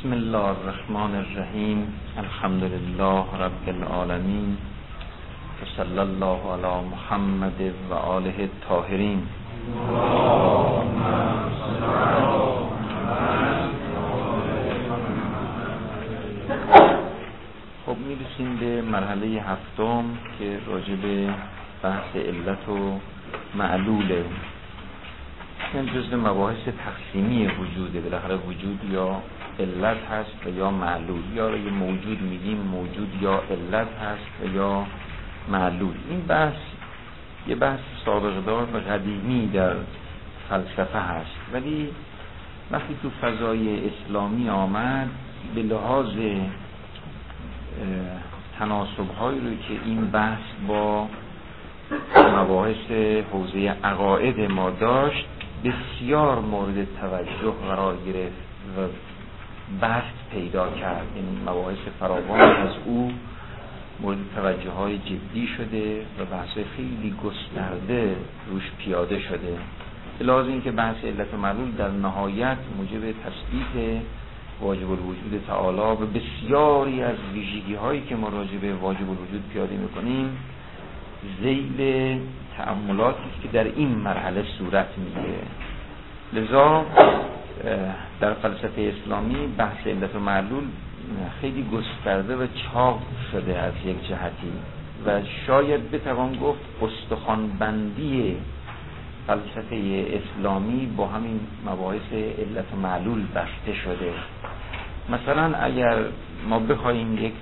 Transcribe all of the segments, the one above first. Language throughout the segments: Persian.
بسم الله الرحمن الرحیم. الحمد لله رب العالمین و صلی الله علی محمد و آله الطاهرین. خب میرسیم به مرحله هفتم که راجع به بحث علت و معلوله. این جزء مباحث تقسیمی وجوده. بالاخره وجود یا علت هست و یا معلول، یا اگه موجود میگیم موجود یا علت هست و یا معلول. این بحث یه بحث سابقه دار و قدیمی در فلسفه هست، ولی وقتی تو فضای اسلامی آمد به لحاظ تناسب‌هایی رو که این بحث با مباحث حوزه عقاید ما داشت بسیار مورد توجه قرار گرفت و بست پیدا کرد. این مباحث فراوان از او مورد توجه های جدی شده و بحث خیلی گسترده روش پیاده شده. به لحاظ اینکه بحث علت و معلول در نهایت موجب تثبیت واجب الوجود تعالی و بسیاری از ویژگی هایی که ما راجع به واجب الوجود پیاده میکنیم ذیل تأملاتی که در این مرحله صورت میگیره. لذا در فلسفه اسلامی بحث علت و معلول خیلی گسترده و چاق شده از یک جهتی و شاید بتوان گفت استخوان‌بندی فلسفه اسلامی با همین مباحث علت و معلول بسته شده. مثلا اگر ما بخوایم یک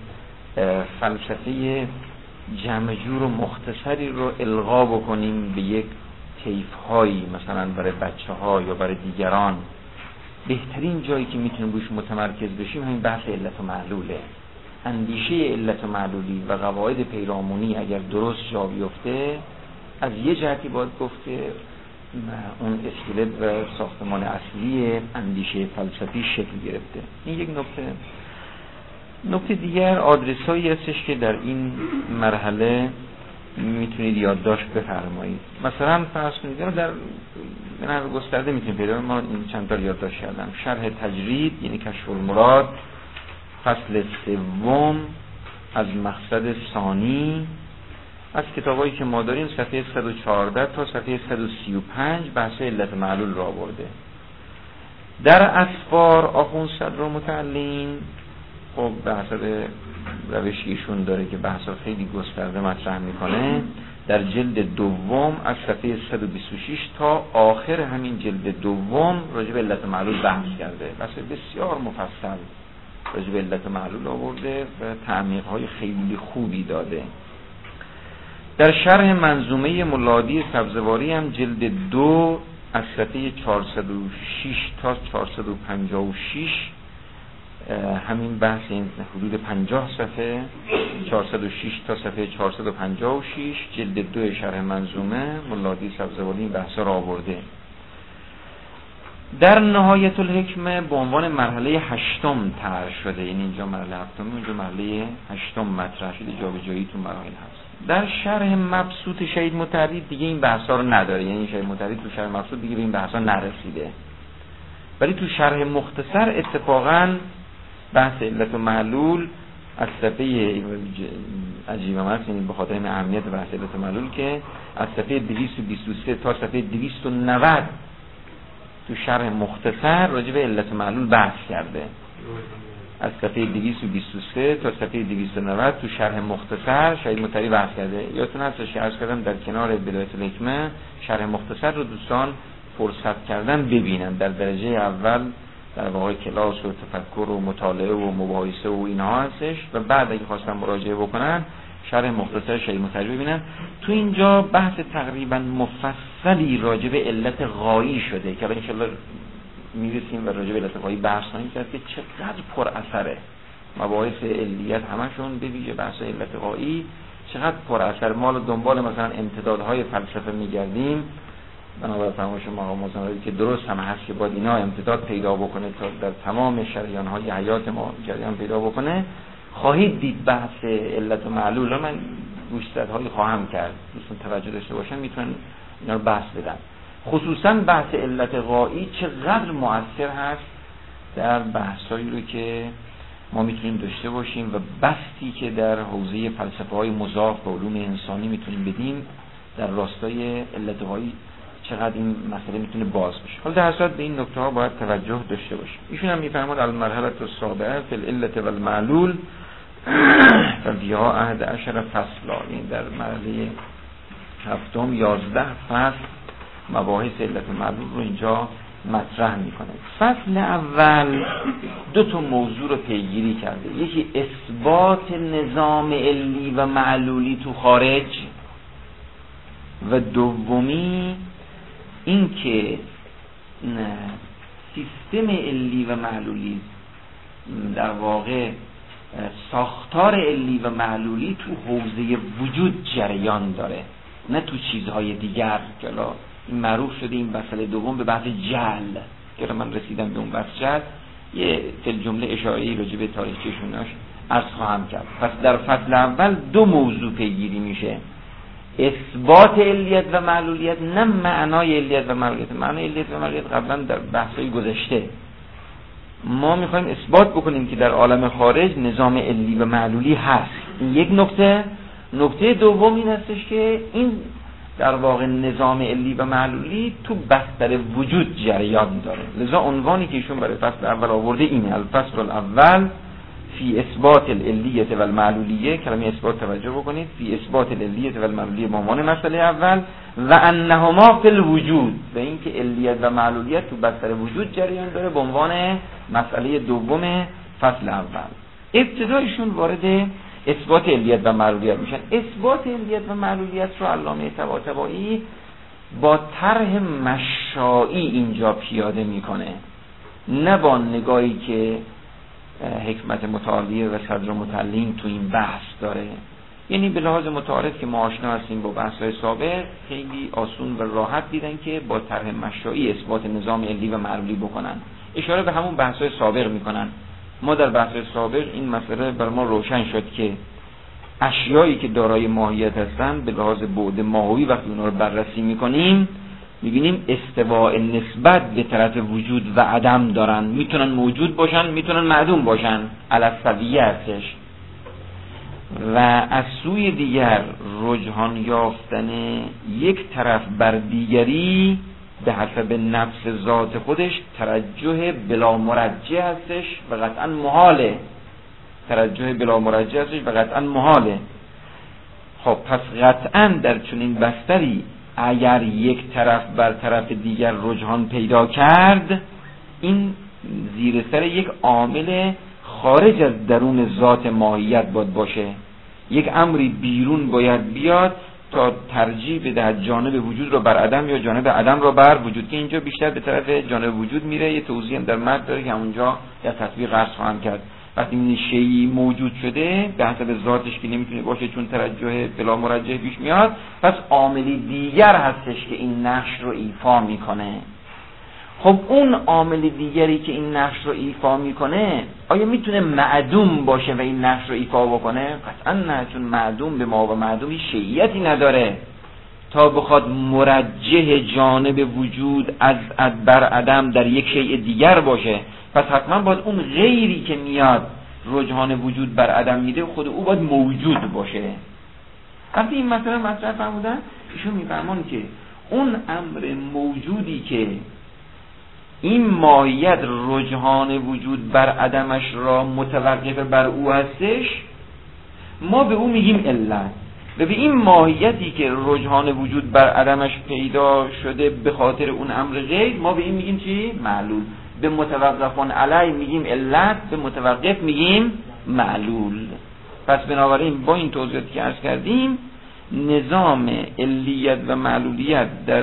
فلسفه جمع جور و مختصری رو القا بکنیم به یک طیف‌هایی، مثلا برای بچه‌ها یا برای دیگران، بهترین جایی که میتونیم روش متمرکز بشیم همین بحث علت و معلوله. اندیشه علت و معلولی و قواعد پیرامونی اگر درست جا بیفته، از یه جهتی باید گفت که اون اسکلت و ساختمان اصلی اندیشه فلسفی شکل گرفته. این یک نکته دیگر آدرسایی هستش که در این مرحله میتونید یادداشت بفرمایید. مثلا فرض کنید در من گسترده میتونید پیدا کنید. ما این چند تا یادداشت کردم. شرح تجرید یعنی کشف المراد، فصل سوم از مقصد ثانی، از کتابایی که ما داریم صفحه 114 تا صفحه 135 بحث علت معلول را آورده. در اسفار آخوند صدر متعلین خب به حسب روشی ایشون داره که بحثا خیلی گسترده مطرح میکنه. در جلد دوم از صفحه 126 تا آخر همین جلد دوم راجع به علت معلول بحث کرده. بحث بسیار مفصل راجع به علت معلول آورده و تعمیق‌های خیلی خوبی داده. در شرح منظومه ملادی سبزواری هم جلد 2 از صفحه 406 تا 456 همین بحث این حدود 50 صفحه 406 تا صفحه 456 جلد 2 شرح منظومه ملادی سبزواری این بحث را آورده. در نهایت الحکمه به عنوان مرحله هشتم طرح شده، یعنی اینجا مرحله هفتم، اونجا مرحله هشتم مطرح شده، جابجایی تو مراحل هست. در شرح مبسوط شهید متحری دیگه این بحثا رو نداره، یعنی شهید متحری تو شرح مبسوط دیگه به این بحثا نرسیده، ولی تو شرح مختصر اتفاقاً بحث علت و معلول از صفحه عجیبه است، یعنی به خاطر این اهمیت بحث علت و معلول که از صفحه 223 تا صفحه 290 تو شرح مختصر راجع به علت و معلول بحث کرده. از صفحه 223 تا صفحه 290 تو شرح مختصر شهید متحری بحث کرده. یادتون هستش که عرض کردم در کنار بدایت الحکمه شرح مختصر رو دوستان فرصت کردن ببینن. در درجه اول در واقع کلاس و تفکر و مطالعه و مباحثه و اینها هستش و بعد اگه خواستن مراجعه بکنن شرح مختصر شهید متحری ببینن. تو اینجا بحث تقریبا مفصلی راجع به علت غایی شده که ان شاءالله میرسیم و راجع به علت غایی بحث کنیم که چقدر پر اثره. مباحث علیت همشون به ویژه بحث علت غایی چقدر پر اثر. ما دنبال مثلا امتدادهای فلسفه میگردیم، بنابرای فرمایش مقام معظم که درست هم هست که باید اینا امتداد پیدا بکنه تا در تمام شریان‌های حیات ما جریان پیدا بکنه. خواهید دید بحث علت و معلول رو من گوشزدهایی خواهم کرد، دوستان توجه داشته باشن میتونن اینا رو بحث بدن. خصوصا بحث علت غایی چقدر مؤثر هست در بحثایی رو که ما میتونیم داشته باشیم و بستی که در حوزه فلسفه های مضاف به علوم انسانی میتونیم بدیم در راستای علت‌های چقدر این مسئله میتونه باز بشه. حالا در صورت به این نکته ها باید توجه داشته باشیم. ایشون هم میفرماد المرحله السابعه فی العلة والمعلول و بها 11 فصلا، این در مرحله هفتم 11 فصل مباحث علت معلول رو اینجا مطرح میکنه. فصل اول 2 موضوع رو پیگیری کرده، یکی اثبات نظام علی و معلولی تو خارج و دومی این که سیستم علی و معلولی در واقع ساختار علی و معلولی تو حوزه وجود جریان داره، نه تو چیزهای دیگر. که این معروف شده این مسئله دوم به بحث جل، که من رسیدم به اون بحث جل، یه فل جمله اشاره‌ای راجع به تاریخچه‌شوناش عرض خواهم کرد. پس در فصل اول 2 موضوع پیگیری میشه، اثبات علیت و معلولیت، نه معنای علیت و معلولیت. معنای علیت و معلولیت قبلا در بحث‌های گذشته. ما میخوایم اثبات بکنیم که در عالم خارج نظام علی و معلولی هست. این یک نکته. نکته دوم این هستش که این در واقع نظام علی و معلولی تو بستر وجود جریان داره. لذا عنوانی که ایشون برای فصل اول آورده اینه، الفصل الاول فی اثبات العلیت و المعلولیه. کلمه اثبات توجه بکنید، فی اثبات العلیت و المعلولیه به عنوان مسئله اول، و انهما فی الوجود، و اینکه علیت و معلولیت تو بستر وجود جریان داره به عنوان مسئله دوم فصل اول. ابتدایشون وارد اثبات علیت و معلولیت میشن. اثبات علیت و معلولیت رو علامه طباطبایی با طرح مشائی اینجا پیاده میکنه، نه با نگاهی که حکمت متعالیه و صدر متعلیم تو این بحث داره. یعنی به لحاظ متعارف که ما آشنا هستیم با بحث‌های سابق، خیلی آسون و راحت دیدن که با طرح مشائی اثبات نظام علی و معلولی بکنن. اشاره به همون بحث‌های سابق میکنن. ما در بحث سابق این مسئله بر ما روشن شد که اشیایی که دارای ماهیت هستن به لحاظ بعد ماهوی وقتی اونا رو بررسی میکنیم میبینیم استواء نسبت به طرف وجود و عدم دارن، میتونن موجود باشن، میتونن معدوم باشن، الاسویه هستش. و از سوی دیگر رجحان یافتن یک طرف بر دیگری به حسب نفس ذات خودش ترجح بلا مرجح هستش و قطعا محاله. ترجح بلا مرجح هستش و قطعا محاله. خب پس قطعا در چنین بستری اگر یک طرف بر طرف دیگر رجحان پیدا کرد، این زیر سر یک عامل خارج از درون ذات ماهیت باشه. یک امری بیرون باید بیاد تا ترجیح بدهد جانب وجود رو بر عدم یا جانب عدم رو بر وجود، که اینجا بیشتر به طرف جانب وجود میره. یه توضیح هم در متن داره که اونجا در تطبیق عرض خواهم کرد. وقتی این شیئی موجود شده به حسب ذاتش که نمیتونه باشه چون ترجح بلا مرجح پیش میاد، پس عاملی دیگر هستش که این نقش رو ایفا میکنه. خب اون عامل دیگری که این نقش رو ایفا میکنه آیا میتونه معدوم باشه و این نقش رو ایفا بکنه؟ قطعا نه، چون معدوم به ما و معدومی شیعیتی نداره تا بخواد مرجح جانب وجود از بر عدم در یک شیء دیگر باشه. پس حتما باید اون غیری که میاد رجحان وجود بر عدم میده خود او باید موجود باشه. وقتی این مسئله مطرح فرمودن ایشون میفهمن که اون امر موجودی که این ماهیت رجحان وجود بر عدمش را متوقف بر او هستش، ما به او میگیم علت، و به این ماهیتی که رجحان وجود بر عدمش پیدا شده به خاطر اون امر غیر، ما به این میگیم چی؟ معلول. به متوقفان علی میگیم علت، به متوقف میگیم معلول. پس بنابراین با این توضیحاتی که عرض کردیم نظام علیت و معلولیت در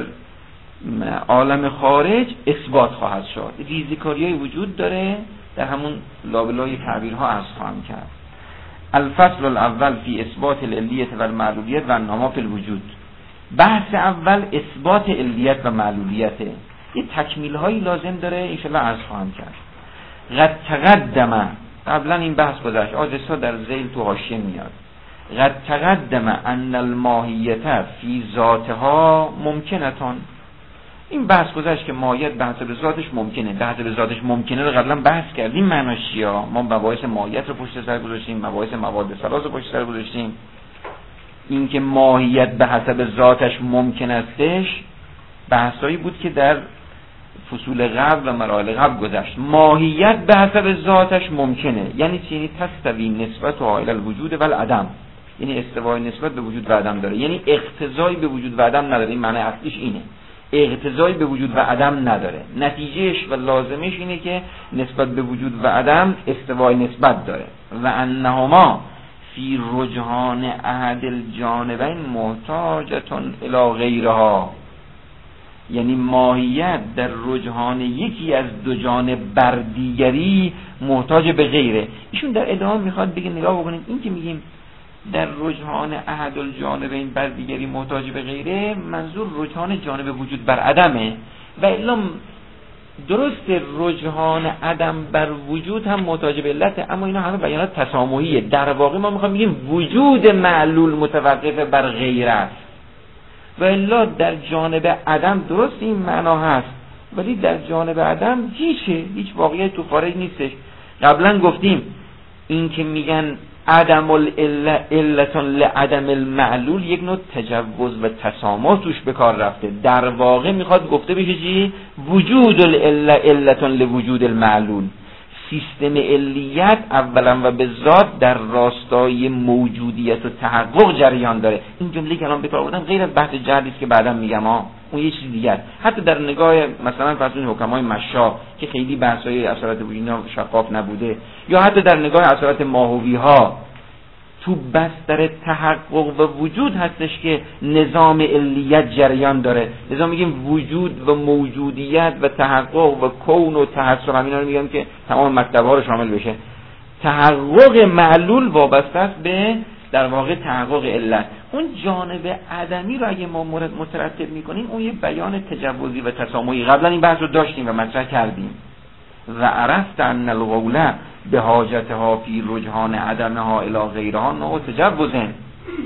عالم خارج اثبات خواهد شد. ریزکاریای وجود داره، در همون لابلای تعبیرها عرض خواهم کرد. الفصل الاول فی اثبات العلیت و المعلولیت و انهما فی الوجود. بحث اول اثبات علیت و معلولیته. یه تکمیل هایی لازم داره انشالله عرض خواهم کرد. قد تقدم، قبلا این بحث گذشت، آدرسا در ذیل تو حاشیه میاد. قد تقدم ان الماهیت فی ذاتها ممکنتان. این بحث گذشت که ماهیت به حسب ذاتش ممکنه. به حسب ذاتش ممکنه رو قبلا بحث کردیم معناش چیه. ما مباحث ماهیت رو پشت سر گذاشتیم، مباحث مواد ثلاث رو پشت سر گذاشتیم. این که ماهیت به حسب ذاتش ممکن استش بحثایی بود که در فصول قبل و مراحل قبل گذشت. ماهیت به حسب ذاتش ممکنه یعنی چی؟ یعنی تستوی نسبت و الی الوجود و العدم، یعنی استوای نسبت به وجود و عدم داره، یعنی اقتضایی به وجود و عدم نداره. این معنی اصلیش اینه، اقتضایی به وجود و عدم نداره. نتیجهش و لازمش اینه که نسبت به وجود و عدم استوای نسبت داره. و انهما فی رجحان احد الجانبین محتاجتون الی غیرها، یعنی ماهیت در رجحان یکی از دو جانب بر دیگری محتاج به غیره. ایشون در ادامه میخواد بگه نگاه بکنید، این که میگیم در رجحان احد الجانبین بر دیگری محتاج به غیره، منظور رجحان جانب وجود بر عدمه. و الا درست رجحان عدم بر وجود هم محتاج به علته، اما اینا همه بیانات تسامحیه. در واقع ما میخوام بگیم وجود معلول متوقف بر غیر است. و الا در جانب عدم درست این معنا هست، ولی در جانب عدم هیچ واقعیت تو خارج نیستش. قبلا گفتیم این که میگن عدم العلتون لعدم المعلول یک نوع تجوز و تسامح توش به کار رفته. در واقع میخواد گفته بشه چی؟ وجود العلتون لوجود المعلول. سیستم علیت اولا و به ذات در راستای موجودیت و تحقق جریان داره. این جمله که الان به کار بردم غیر از بحث جهلی است که بعداً میگم اون یه چیز دیگه است. حتی در نگاه مثلا فرض کنید حکمای مشا که خیلی بحث‌های اثرات وجودی شفاف نبوده، یا حتی در نگاه اثرات ماهوی ها، تو بستر تحقق و وجود هستش که نظام علیت جریان داره. لذا میگیم وجود و موجودیت و تحقق و کون و تحصل، همینا رو میگم که تمام مطلب‌ها رو شامل بشه. تحقق معلول وابسته است به در واقع تحقق علت. اون جانب عدمی رو اگه ما مترتب میکنیم، اون یه بیان تجوزی و تسامحی. قبلا این بحث رو داشتیم و مطرح کردیم. و عرفت ان القول به حاجتها فی رجحان عدمها الی غیرها نوع تجوزن.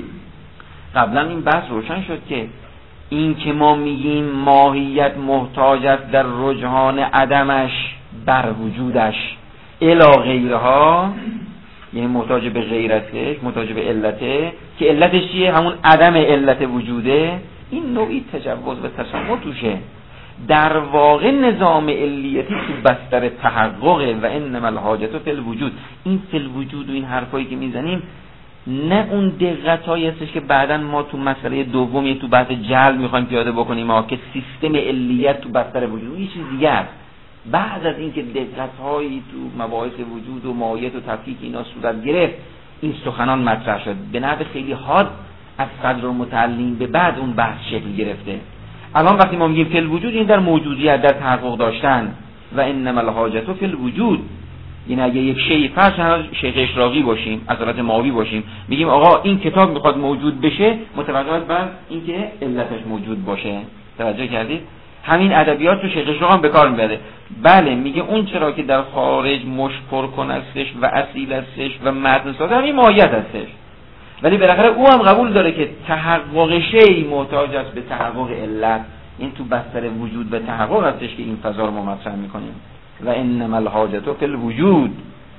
قبلا این بحث روشن شد که این که ما میگیم ماهیت محتاج است در رجحان عدمش بر وجودش الی غیرها، یعنی محتاج به غیرتش، محتاج به علته، که علتش چیه؟ همون عدم علت وجوده. این نوعی تجوز و تسامح توشه. در واقع نظام علیتی تو بستر تحققه. و انما الحاجت فی الوجود. این فی الوجود و این حرفایی که میزنیم نه اون دقتایی هستش که بعداً ما تو مسئله دومی تو بحث جهل میخوایم پیاده بکنیم که سیستم علیت تو بستر وجود. این چیز دیگه است. بعد از اینکه دقت‌هایی تو مباحث وجود و ماهیت و تفکیک اینا صورت گرفت، این سخنان مطرح شد به نحو خیلی حاد. از صدر المتعلم به بعد اون بحث شکل گرفته. الان وقتی ما میگیم فی الوجود، این در موجودیت، در تحقق داشتن. و انما الحاجت فی الوجود، یعنی اگه یک شیء فرض شیخ اشراقی باشیم، اصالت ماوی باشیم، میگیم آقا این کتاب میخواد موجود بشه، متوقف بر اینکه علتش موجود باشه. توجه کردید؟ همین ادبیات تو شیخ اشراق هم به کار میبره. بله، میگه اون چرا که در خارج مشپر کن هستش و اصیل هستش و متن ساز، همین ماهیت هستش. ولی بالاخره او هم قبول داره که تحقق شیء محتاج است به تحقق علت. این تو بستر وجود به تحقق هستش که این فضا رو ما مطرح میکنیم. و انما الحاجت فی الوجود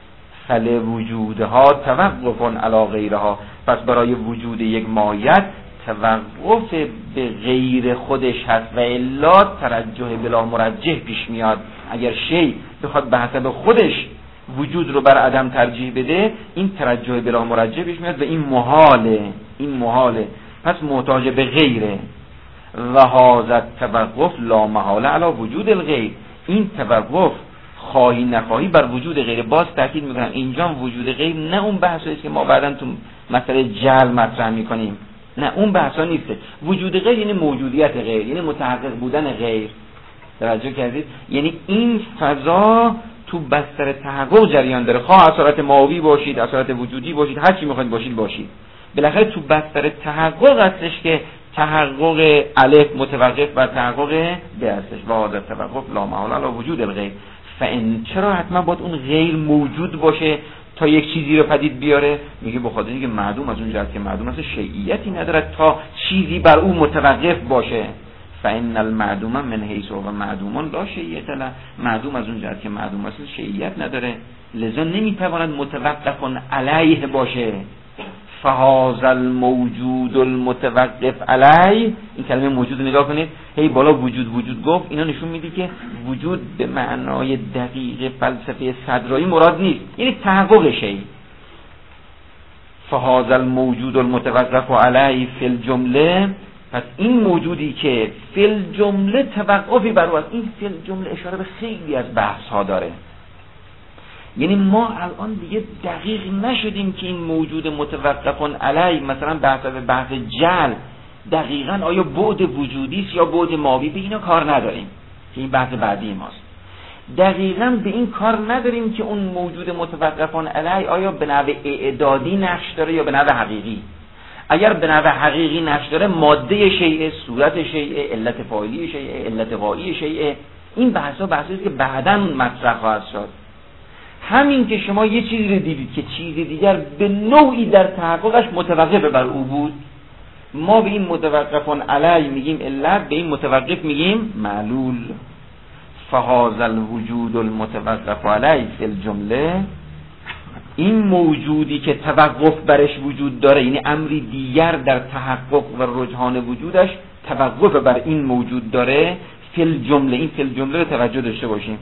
فلوجودها توقف علی غیرها. پس برای وجود یک ماهیت توقف به غیر خودش هست و الا ترجح بلا مرجح پیش میاد. اگر شیء بخواد به حسب خودش وجود رو بر عدم ترجیح بده، این ترجح بلا مرجح پیش میاد و این محاله. پس محتاج به غیره. و هذا توقف لا محاله علی وجود الغیر. این توقف خواهی نخواهی بر وجود غیر. باز تاکید میکنم اینجا وجود غیر نه اون بحثی است که ما بعداً تو مسئله جعل مطرح میکنیم، نه اون بحثا نیست. وجود غیر یعنی موجودیت غیر، یعنی متحقق بودن غیر. توجه کردید؟ یعنی این فضا تو بستر تحقق جریان داره. خواه اثرات ماوی باشید، اثرات وجودی باشید، هر چی میخواید باشید. بالاخره تو بستر تحقق هستش که تحقق الف متوقف بر تحقق ب هستش. و هذا توقف لا محاله علی وجود الغیر. فان چرا حتما باید اون غیر موجود باشه تا یک چیزی رو پدید بیاره؟ میگه بخاطر اینکه معدوم از اون جهت که معدوم است شیعیتی نداره تا چیزی بر اون متوقف باشه. فإن المعدوم من حیث هو معدوم لا شیعیت له، معدوم از اون جهت که معدوم است شیعیت نداره، لذا نمیتواند متوقف علیه باشه. فهذا الموجود المتوقف علیه، این کلمه موجود نگاه کنید، هی بالا وجود گفت، اینا نشون میده که وجود به معنای دقیق فلسفه صدرایی مراد نیست، یعنی تحقق شیء. فهذا الموجود المتوقف علیه فی الجمله، پس این موجودی که فی الجمله توقفی بر او است، این فی الجمله اشاره به خیلی از بحث ها داره. یعنی ما الان دیگه دقیق نشدیم که این موجود متوقف علیه، مثلا بحث جل دقیقاً آیا بعد وجودی است یا بعد ماوی، به اینا کار نداریم که این بحث بعدی ماست. دقیقاً به این کار نداریم که اون موجود متوقف علیه آیا به نحو اعدادی نقش داره یا به نحو حقیقی. اگر به نحو حقیقی نقش داره، ماده شیء، صورت شیء، علت فاعلی شیء، علت غایی شیء، این بحثا بحثی که بعداً مطرح خواهد شد. همین که شما یه چیزی رو دیدید که چیز دیگر به نوعی در تحققش متوقف بر او بود، ما به این متوقف علی میگیم علت، به این متوقف میگیم معلول. فهذا الوجود المتوقف علی فی الجمله، این موجودی که توقف برش وجود داره، یعنی امری دیگر در تحقق و رجحان وجودش توقف بر این موجود داره، فی الجمله، این فی الجمله رو توجه داشته باشیم.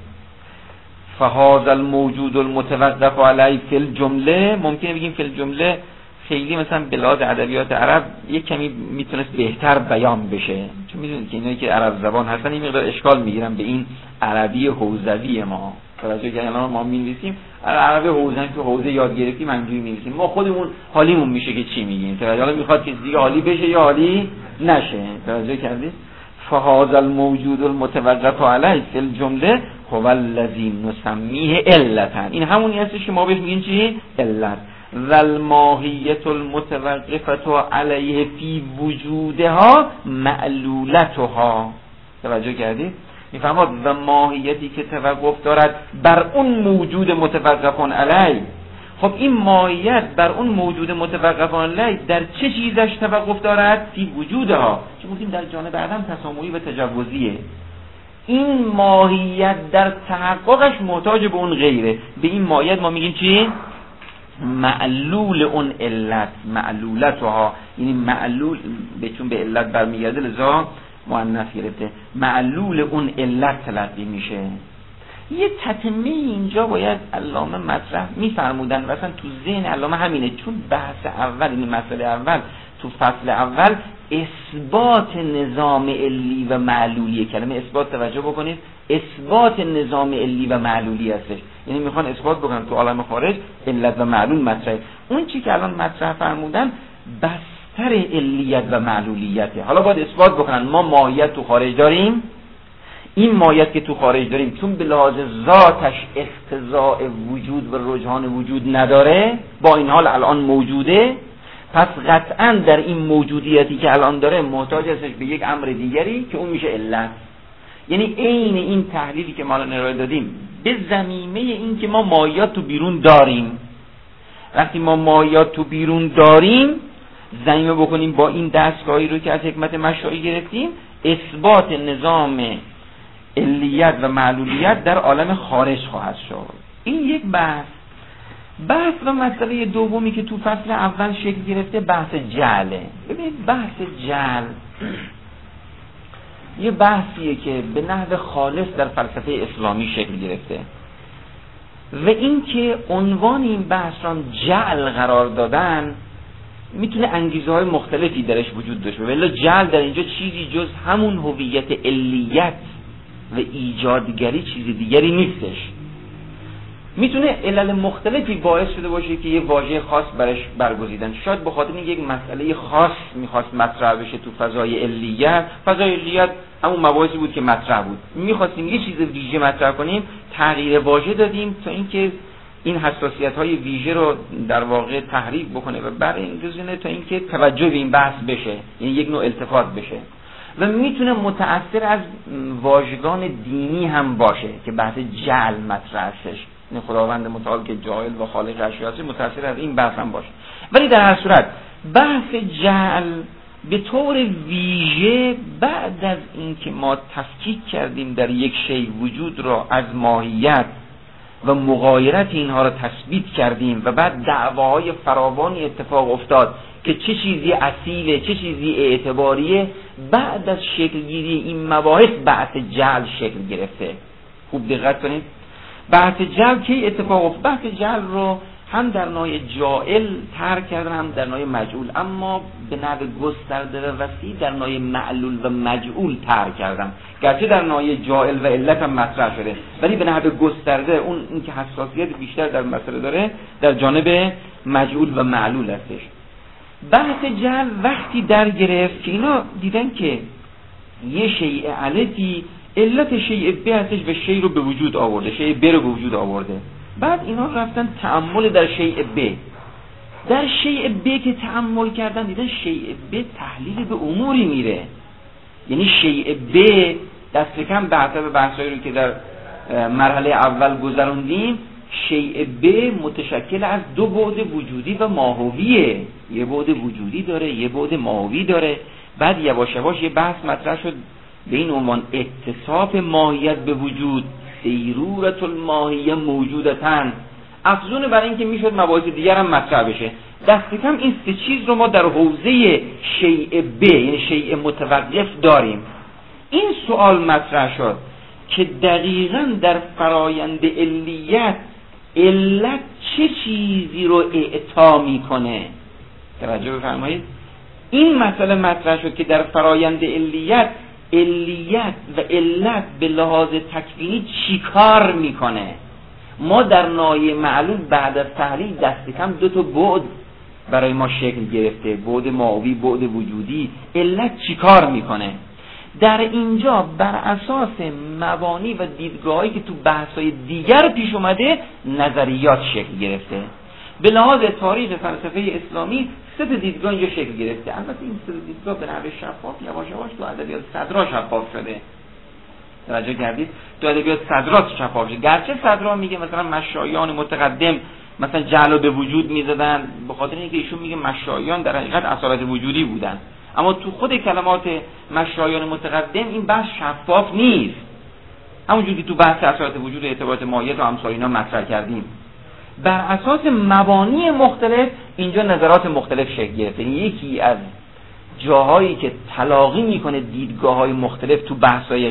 فهذا الموجود المتوقف علی فی الجمله، ممکنه بگیم فی الجمله خیلی مثلا به لحاظ ادبیات عرب یک کمی میتونست بهتر بیان بشه، چون میدونید که اینایی که عرب زبان هستن این مقدار اشکال میگیرن به این عربی حوزوی ما. توجه که الان ما می‌نویسیم عربی حوزه‌ای که حوزه یاد گرفتیم همینجوری می‌نویسیم، ما خودمون حالیمون میشه که چی میگیم، توجه حالا میخواد که دیگه حالی بشه یا حالی نشه. توجه کردید؟ فهذا الموجود المتوقف علیه فی الجمله هو الذی نسمیه علتا، این همونی هستش که ما بهش میگیم چی؟ علت. والماهیت المتوقفه علیه فی وجودها معلولتها. توجه کردید؟ میفهمید؟ و ماهیتی که توقف دارد بر اون موجود متوقف علیه. خب این ماهیت بر اون موجود متوقف علیه در چه چیزش توقف دارد؟ فی وجودها، چون گفتیم در جانب عدم تسامحی و تجوزیه. این ماهیت در تحققش محتاج به اون غیره، به این ماهیت ما میگیم چی؟ معلول اون علت، معلولتها، یعنی معلول چون به علت برمیگرده لذا مؤنث گرفته، معلول اون علت تلقی میشه. یه تتمه اینجا باید علامه مطرح میفرمودن، مثلا تو ذهن علامه همینه، چون بحث اول، این مسئله اول تو فصل اول اثبات نظام علی و معلولی، کلمه اثبات توجه بکنید، اثبات نظام علی و معلولی هستش، یعنی میخوان اثبات بکنن تو عالم خارج علت و معلول مطرحه. اون چی که الان مطرح فرمودن بستر علیت و معلولیته. حالا باید اثبات بکنن ما ماهیت تو خارج داریم، این ماهیت که تو خارج داریم چون به لحاظ ذاتش اقتضاء وجود و رجحان وجود نداره، با این حال الان موجوده، پس قطعا در این موجودیتی که الان داره محتاج هستش به یک امر دیگری که اون میشه علت. یعنی عین این تحلیلی که ما الان ارائه دادیم به ضمیمه این که ما ماهیت تو بیرون داریم، وقتی ما ماهیت تو بیرون داریم ضمیمه بکنیم با این دستگاهی رو که از حکمت مشائی گرفتیم، اثبات نظام علیت و معلولیت در عالم خارج خواهد شد. این یک بحث و مسئله دومی که تو فصل اول شکل گرفته بحث جعله. ببینید بحث جعل یه بحثیه که به نحو خالص در فلسفه اسلامی شکل گرفته و این که عنوان این بحث را جعل قرار دادن میتونه انگیزه های مختلفی درش وجود داشته، ولی جعل در اینجا چیزی جز همون هویت علیت و ایجادگری چیز دیگری نیستش. میتونه علل مختلفی باعث شده باشه که یه واژه خاص برش برگزیدن، شاید به خاطر اینکه یک مسئله خاص میخواست مطرح بشه تو فضای علیت. فضای علیت همون مباحثی بود که مطرح بود، میخواستیم یه چیز ویژه مطرح کنیم، تغییر واژه دادیم تا اینکه این حساسیت‌های ویژه رو در واقع تحریک بکنه و برای این گزینه تا اینکه توجه به این بحث بشه، یعنی یک نوع التفات بشه. و میتونه متأثر از واژگان دینی هم باشه که بحث جعل مطرح شش، این خداوند متعال که جاهل و خالق اشیاء است، متأثر از این بحث هم باشه. ولی در هر صورت بحث جعل به طور ویژه بعد از اینکه ما تفکیک کردیم در یک شی وجود را از ماهیت و مغایرت اینها را تثبیت کردیم و بعد دعواهای فراوانی اتفاق افتاد که چه چیزی اصیله چه چیزی اعتباریه، بعد از شکل گیری این مباحث بحث جعل شکل گرفته. خوب دقت کنید، بحث جعل کی اتفاق افتاد؟ بحث جعل رو هم در نوع جائل ترک کردن هم در نوع مجعول، اما به نحو گسترده و وسیع در نوع معلول و مجعول ترک کردم، گرچه در نوع جائل و علت هم مطرح شده ولی به نحو گسترده اون که حساسیت بیشتر در مسئله داره در جانب مجعول و معلول هستش. بحث جعل وقتی در گرفت که اینا دیدن که یه شیء الفی علت شیء ب هستش و شیء رو به وجود آورده، شیء ب رو به وجود آورده. بعد اینا رفتن تأمل در شیء ب. در شیء ب که تأمل کردن دیدن شیء ب تحلیل به اموری میره، یعنی شیء ب دست کم به حسب بحثایی رو که در مرحله اول گذروندیم، شیء ب متشکل از دو بعد وجودی و ماهویه، یه بعد وجودی داره یه بعد ماهوی داره. بعد یواش یواش یه بحث مطرح شد به این عنوان اتصاف ماهیت به وجود، سیرورت الماهیه موجودتن، افزون برای اینکه میشد مباحث دیگر هم مطرح بشه. دست کم این سه چیز رو ما در حوزه شیء ب یعنی شیء متوقف داریم. این سوال مطرح شد که دقیقاً در فرایند علیت علت چه چیزی رو اعطا میکنه؟ توجه بفرمایید، این مسئله مطرح شد که در فرایند علیت و علت به لحاظ تکوینی چی کار میکنه. ما در ناحیه معلول بعد از تحلیل دست کم دو تا بعد برای ما شکل گرفته، بعد ماهوی، بعد وجودی. علت چی کار میکنه؟ در اینجا بر اساس مبانی و دیدگاهی که تو بحث‌های دیگر پیش اومده نظریات شکل گرفته. به لحاظ تاریخ فلسفه اسلامی سه تا دیدگاه اینجا شکل گرفته. البته این سه دیدگاه به نحو شفاف یواش یواش تو ادبیات صدرا شفاف شده. توجه کردید؟ تو ادبیات صدرا شفاف شده. گرچه صدرا میگه مثلا مشایان متقدم مثلا جعل به وجود میزدن، به خاطر اینکه ایشون میگه مشایان در حقیقت اصالت وجودی بودن، اما تو خود کلمات مشایان متقدم این بحث شفاف نیست. همونجوری که تو بحث اصالت وجود و اعتبارات ماهیت و امثال اینا مطرح کردیم، بر اساس مبانی مختلف اینجا نظرات مختلف شکل گرفته. یکی از جاهایی که تلاقی میکنه دیدگاه‌های مختلف تو بحث‌های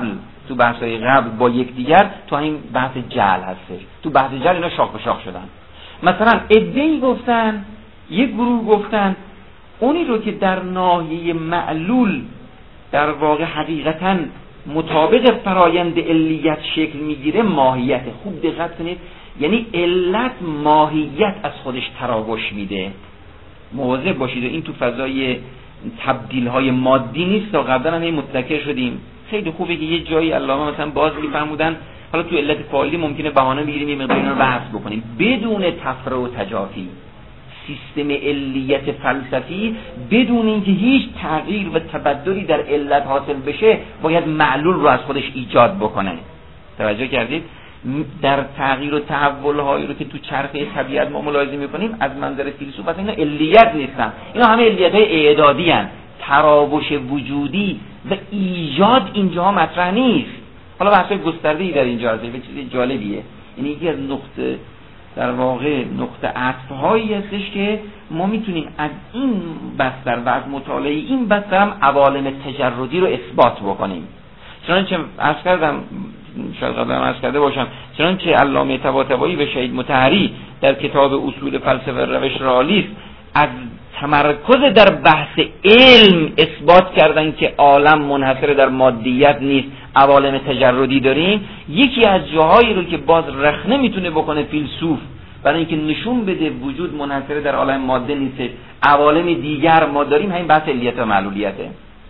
قبل با یکدیگر تو این بحث جعل هستش. تو بحث جعل اینا شاخ به شاخ شدن. مثلا عده‌ای گفتن، یک گروه گفتن اونی رو که در ناحیه معلول در واقع حقیقتاً مطابق فرایند علیت شکل میگیره ماهیت. خوب دقت کنید، یعنی علت ماهیت از خودش تراوش میده. مواظب باشید این تو فضای تبدیل های مادی نیست. تا قبلا هم متذکر شدیم خیلی خوبه که یه جایی علامه مثلا باز میفرمودن حالا تو علت فاعلی ممکنه بهانه بگیریم یه مقدار رو بحث بکنیم بدون تفرع و تجافی. سیستم علیت فلسفی بدون اینکه هیچ تغییر و تبدلی در علت حاصل بشه باید معلول رو از خودش ایجاد بکنه. توجه کردید؟ در تغییر و تحول هایی رو که تو چرخه طبیعت ما ملاحظه می‌کنیم از منظر فیلسوف اصلا اینا علیت نیستن، اینا همه علیت‌های اعدادی ان. تراوش وجودی و ایجاد اینجا مطرح نیست. حالا بحث‌های گسترده‌ای در اینجا هست و چیز جالبیه. یعنی یکی از نقطه در واقع نقطه عطف‌هایی هستش که ما میتونیم از این بستر و از مطالعه این بستر هم عوالم تجردی رو اثبات بکنیم. چنانچه عرض کردم، شاید قبلا عرض کرده باشم، چنانچه علامه طباطبایی و شهید مطهری در کتاب اصول فلسفه روش رئالیسم از تمرکز در بحث علم اثبات کردن که عالم منحصر در مادیت نیست، عوالم تجردی داریم. یکی از جاهایی رو که باز رخنه میتونه بکنه فیلسوف برای اینکه نشون بده وجود منحصر در عالم ماده نیست، عوالم دیگر ما داریم، همین بحث علیت و معلولیته.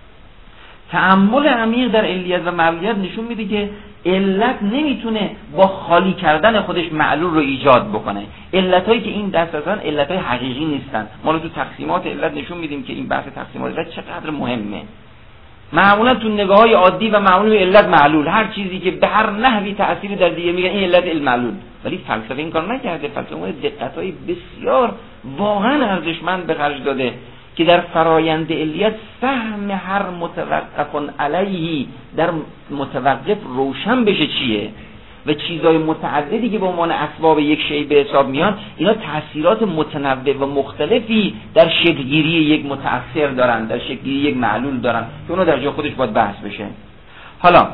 تأمل عمیق در علیت و معلولیت نشون میده که علت نمیتونه با خالی کردن خودش معلول رو ایجاد بکنه. علتایی که این دست هستن علتای حقیقی نیستن. ما رو تو تقسیمات علت نشون میدیم که این بحث تقسیمات علت چقدر مهمه. معمولا تو نگاه‌های عادی و معمولی علت معلول، هر چیزی که به هر نحوی تأثیری در دیگه میگن این علت المعلول، ولی فلسفه این کار نکرده. فلسفه دقت‌های بسیار واقعا ارزشمند به خرج داده که در فرایند علیت سهم هر متوقف علیه در متوقف روشن بشه چیه و چیزهای متعددی که به عنوان اسباب یک شی به حساب میان، اینا تأثیرات متنوع و مختلفی در شکلگیری یک متأثر دارن، در شکلگیری یک معلول دارن که اونا در جای خودش باید بحث بشه. حالا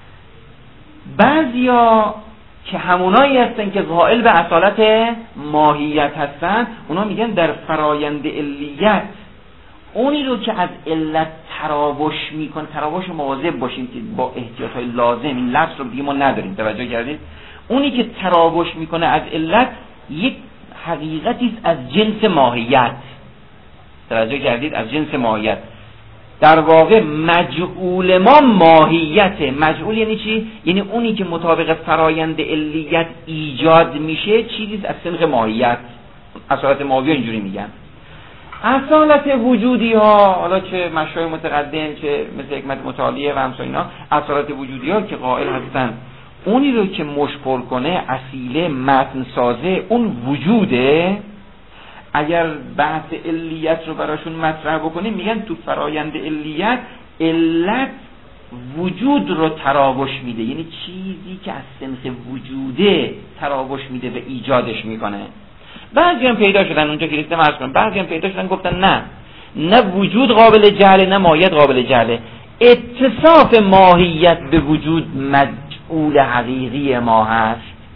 بعضیا که همونایی هستن که قائل به اصالت ماهیت هستن، اونا میگن در فرایند علیت اونی رو که از علت تراوش میکنه، تراوش مواظب باشیم که با احتیاطهای لازم این لفظ رو دیگه ما نداریم، توجه کردید؟ اونی که تراوش میکنه از علت یک حقیقتی از جنس ماهیت، توجه کردید؟ از جنس ماهیت. در واقع مجعول ما ماهیته. مجعول یعنی چی؟ یعنی اونی که مطابق فرایند علیت ایجاد میشه چیزی از سنخ ماهیت. اصالت ماهیت اینجوری میگن. اصالت وجودی ها، حالا چه مشایخ متقدم چه مثل حکمت متعالیه و همسا اینا، اصالت وجودی ها که قائل هستن اونی رو که مشپر کنه، اصیله، متن سازه، اون وجوده. اگر بحث علیت رو براشون مطرح بکنیم میگن تو فرایند علیت علت وجود رو تراوش میده، یعنی چیزی که از سنخ وجوده تراوش میده و ایجادش میکنه. بعضی هم پیدا شدن اونجا که ریختم عرض کنم، بعضی هم پیدا شدن گفتن نه وجود قابل جهله نه ماهیت قابل جهله، اتصاف ماهیت به وجود مجعول حقیقی ما هست.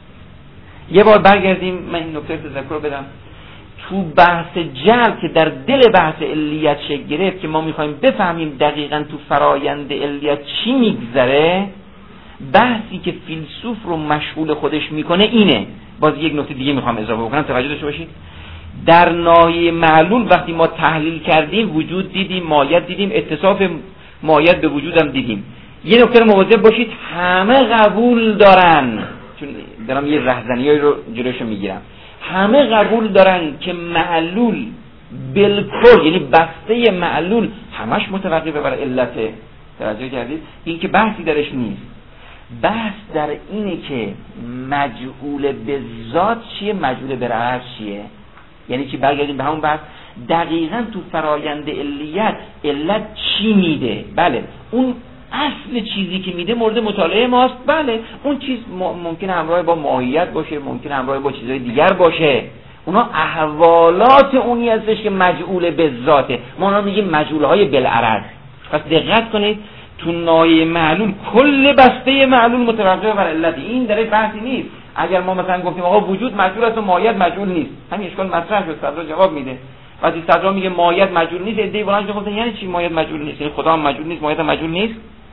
یه بار برگردیم من این نکته تذکر بدم. تو بحث جهل که در دل بحث علیت شکل گرفت که ما میخوایم بفهمیم دقیقاً تو فرایند علیت چی میگذره، بحثی که فیلسوف رو مشغول خودش میکنه اینه. باز یک نکته دیگه میخوام اضافه بکنم توجه داشته باشید. در ناحیه معلول وقتی ما تحلیل کردیم وجود دیدیم، ماهیت دیدیم، اتصاف ماهیت به وجود هم دیدیم. یه نکته رو مواظب باشید، همه قبول دارن، چون دارم یه رهزنیایی رو جلوشو میگیرم، همه قبول دارن که معلول بالکل، یعنی بسته معلول همش متوقفه بر علته. توجه کردید؟ این که بحثی درش نیست. بحث در اینه که مجعول به ذات چیه، مجعول به رأس چیه. یعنی چی؟ برگردیم به همون بحث. دقیقاً تو فرایند علیت علت چی میده؟ بله اون اصل چیزی که میده مورد مطالعه ماست. بله اون چیز ممکنه همراه با ماهیت باشه، ممکنه همراه با چیزهای دیگر باشه، اونا احوالات اونی هستش که مجعول به ذاته. ما اونا میگیم مجعولهای بالعرض. پس دقت کنید تو ناحیه معلول کل بسته معلول متوقف بر علت. این در بحثی نیست. اگر ما مثلا گفتیم آقا وجود مجعول است و ماهیت مجعول نیست، همین اشکال مطرح شد. صدرا جواب میده. وقتی صدرا میگه ماهیت مجعول نیست، ایده بلند گفتن یعنی چی ماهیت مجعول نیست؟ یعنی خدا هم مجعول نیست، ماهیت هم مجعول نیست؟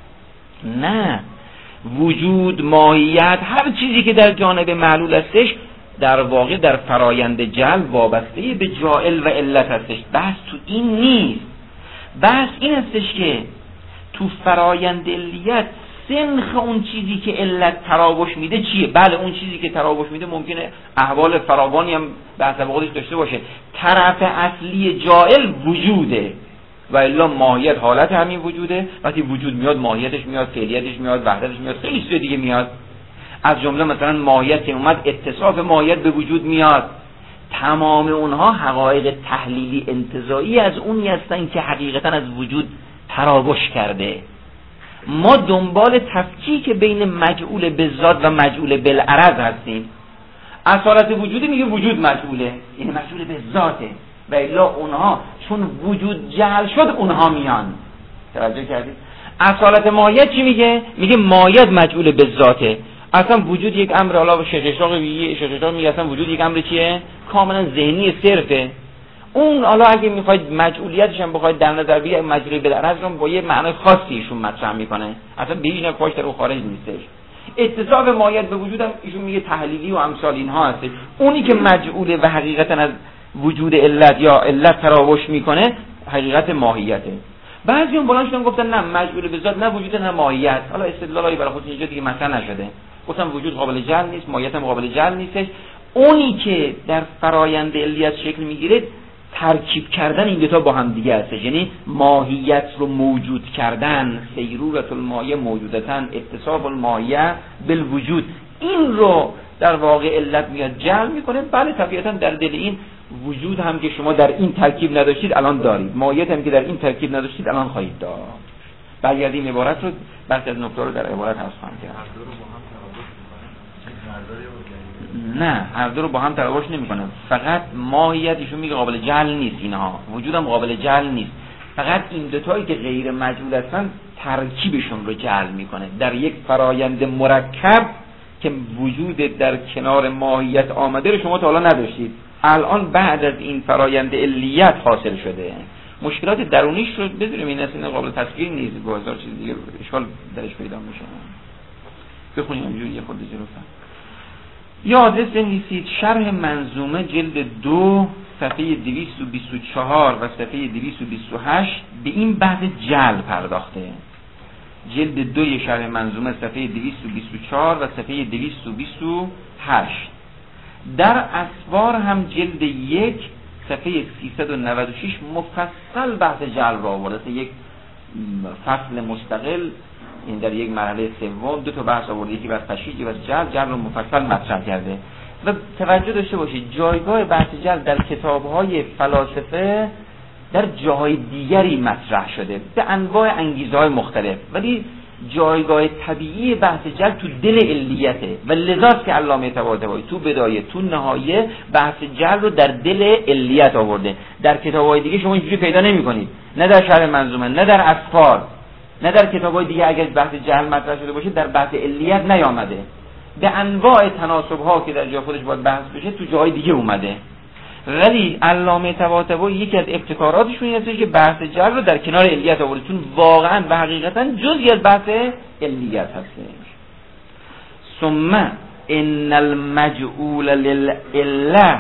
نه، وجود، ماهیت، هر چیزی که در جانب معلول هستش در واقع در فرایند جعل وابسته به جاعل و علت هستش. بحث تو این نیست. بحث این هستش که تو فرایند علیت سنخ اون چیزی که علت تراوش میده چیه؟ بله اون چیزی که تراوش میده ممکنه احوال فراوانی هم به حسب خودش داشته باشه. طرف اصلی جاعل وجوده و الا ماهیت حالت همین وجوده. وقتی وجود میاد ماهیتش میاد، فعلیتش میاد، وحدتش میاد، خیلی چیز دیگه میاد. از جمله مثلا ماهیت که اومد اتصاف ماهیت به وجود میاد. تمام اونها حقایق تحلیلی انتزاعی از اونی هستن که حقیقتا از وجود تراوش کرده. ما دنبال تفکیک بین مجعول به ذات و مجعول بالعرض هستیم. اصالت وجودی میگه وجود مجعوله، یعنی مجعول به ذاته و الا اونها چون وجود جعل شد اونها میان. توجه کردید؟ اصالت ماهیت چی میگه؟ میگه ماهیت مجعول به ذاته. اصلا وجود یک امر، حالا شش میگه اصلا وجود یک امر چیه؟ کاملا ذهنی صرفه. اون حالا اگه میخواید مجعولیتش هم بخواید در نظر بگیرید، مجعول بالعرض رو با یه معنای خاصی ایشون مطرح میکنه، اصلا به هیچ نکاش در اون خارج نیستش. اتصاف ماهیت به وجود هم ایشون میگه تحلیلی و امثال اینها هست. اونی که مجعوله و حقیقتا از وجود علت یا علت تراوش میکنه حقیقت ماهیته. بعضی اون بلند شدن گفتن نه مجعول به ذات نه وجود نه ماهیت. حالا استدلالی برای خودش اینجا دیگه مثلا نشده. گفتن وجود قابل جعل نیست، ماهیت هم قابل جعل نیستش. اونی که در فرایند علیت شکل میگیره ترکیب کردن این دو تا با هم دیگه هستش، یعنی ماهیت رو موجود کردن، سیرورت المایه موجودتن، اتصاف المایه بالوجود، این رو در واقع علت میاد جعل میکنه. بله طبیعتا در دل این وجود هم که شما در این ترکیب نداشتید الان دارید، ماهیت هم که در این ترکیب نداشتید الان خواهید داشت. برگردیم عبارت رو، بعضی از نکته رو در عبارت حذف خواهم کرد. نه، هر دو رو با هم تراوش نمی‌کنه. فقط ماهیت ایشون میگه قابل جعل نیست، اینها وجودم قابل جعل نیست. فقط این دو تایی که غیر مجعول هستن ترکیبشون رو جعل میکنه در یک فرایند مرکب که وجود در کنار ماهیت آمده رو شما تا حالا نداشتید. الان بعد از این فرایند علیت حاصل شده. مشکلات درونیش رو بدونیم، این اصلا قابل تصویر نیست، با هزار چیز دیگه اشکال درش پیدا میشه. بخونیم اینجوری یه خود جلو. یادت بنویسید شرح منظومه جلد 2 صفحه 224 و صفحه 228 به این بحث جعل پرداخته. جلد 2 شرح منظومه صفحه 224 و صفحه 228. در اسوار هم جلد 1 صفحه 396 مفصل بحث جعل را آورده. یک فصل مستقل، این در یک مرحله سوم 2 تا بحث آورده، یکی بحث تشریح، یکی بحث جعل رو مفصل مطرح کرده. و توجه داشته باشید جایگاه بحث جعل در کتاب‌های فلاسفه در جاهای دیگری مطرح شده به انواع انگیزه‌های مختلف، ولی جایگاه طبیعی بحث جعل تو دل علیته و لذاست که علامه طباطبایی تو بدایه تو نهایه بحث جعل رو در دل علیت آورده. در کتاب‌های دیگه شما اینجوری پیدا نمی‌کنید، نه در شرح منظومه، نه در اسفار، نه در کتاب‌های دیگه. اگر بحث جعل مطرح شده باشه در بحث علیت نیامده. به انواع تناسب‌ها که در جای خودش باید بحث بشه تو جای دیگه اومده. ولی علامه طباطبایی یکی از ابتکاراتشون این است که بحث جعل رو در کنار علیت آورده، چون واقعا و حقیقتا جزئی از بحث علیت هستش. ثم ان المجعول للعله